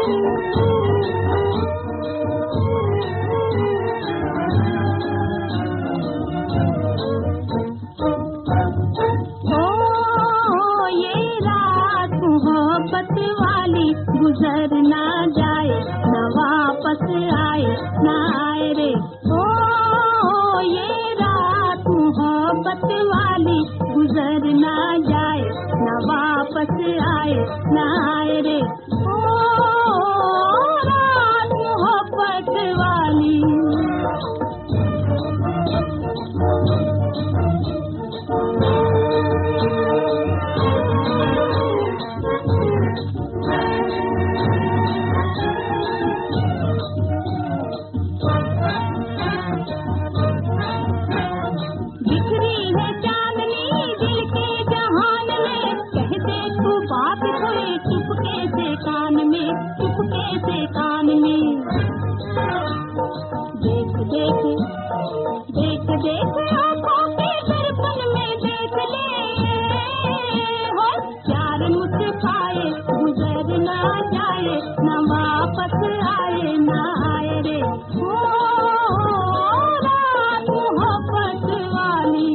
गुजर ना जाए न वापस आए न आए रे। ओ ये रात मोहब्बत वाली गुजर ना जाए न वापस आए न आए रे। ओ रात मोहब्बत वाली। चुपके से कान में देख देख देख देख आँखों के दर्पण में देख ले हो। प्यार मुस्काए गुजर ना जाए न वापस आए न आए रे। ओ रात मोहब्बत वाली।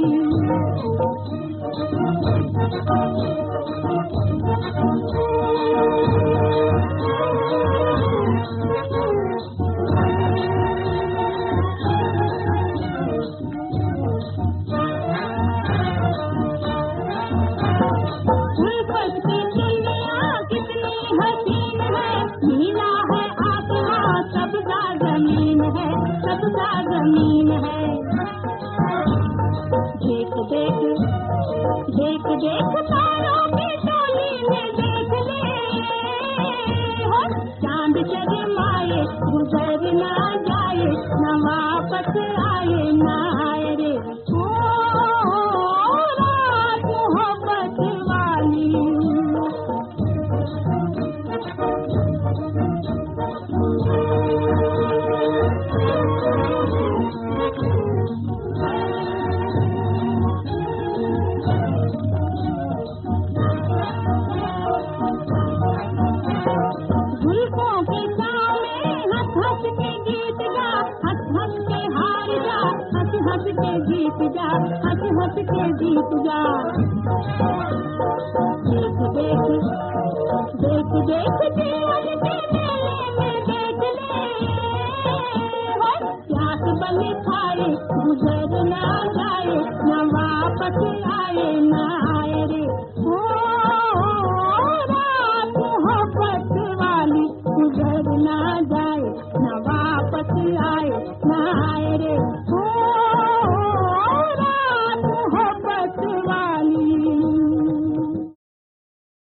सबका जमीन है देख देख देख देख तारों की टोली में देख ले हो। चांद शर्माए गुजर ना जाए न वापस आए न आए रे। ओ रात मोहब्बत वाली। हंस के जीत जा हंस के जीत जा। देख देख